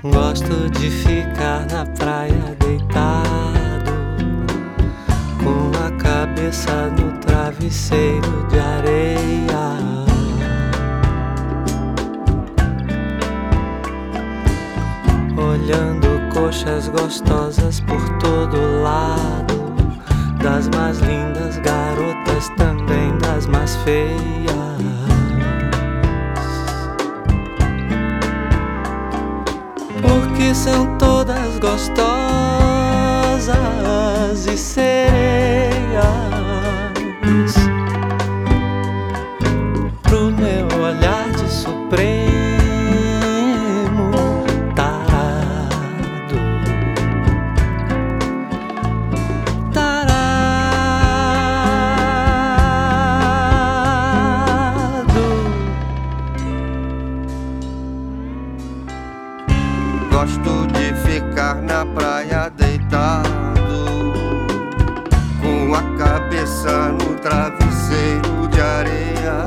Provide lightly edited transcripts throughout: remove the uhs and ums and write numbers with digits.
Gosto de ficar na praia deitado, com a cabeça no travesseiro de areia. Olhando coxas gostosas por todo lado, das mais lindas garotas, também das mais feias. Porque são todas gostosas e sereias pro meu olhar de supremo tarado. Gosto de ficar na praia deitado, com a cabeça no travesseiro de areia.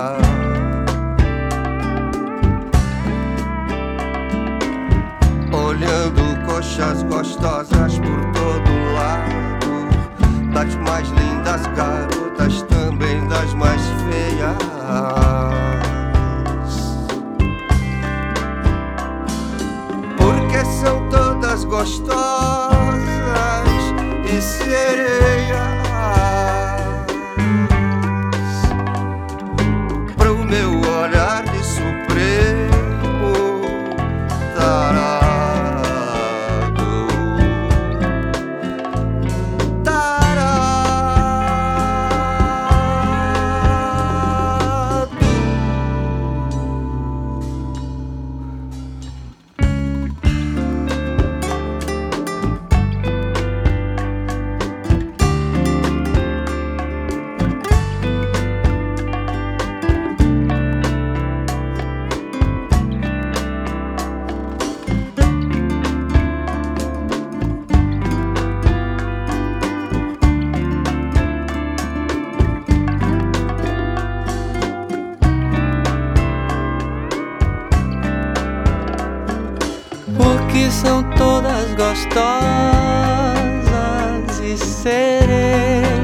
Olhando coxas gostosas por todo lado, das mais lindas garotas, também das mais feias. Porque são todas gostosas e sereias pro meu olhar de supremo tarado. Porque são todas gostosas e sereias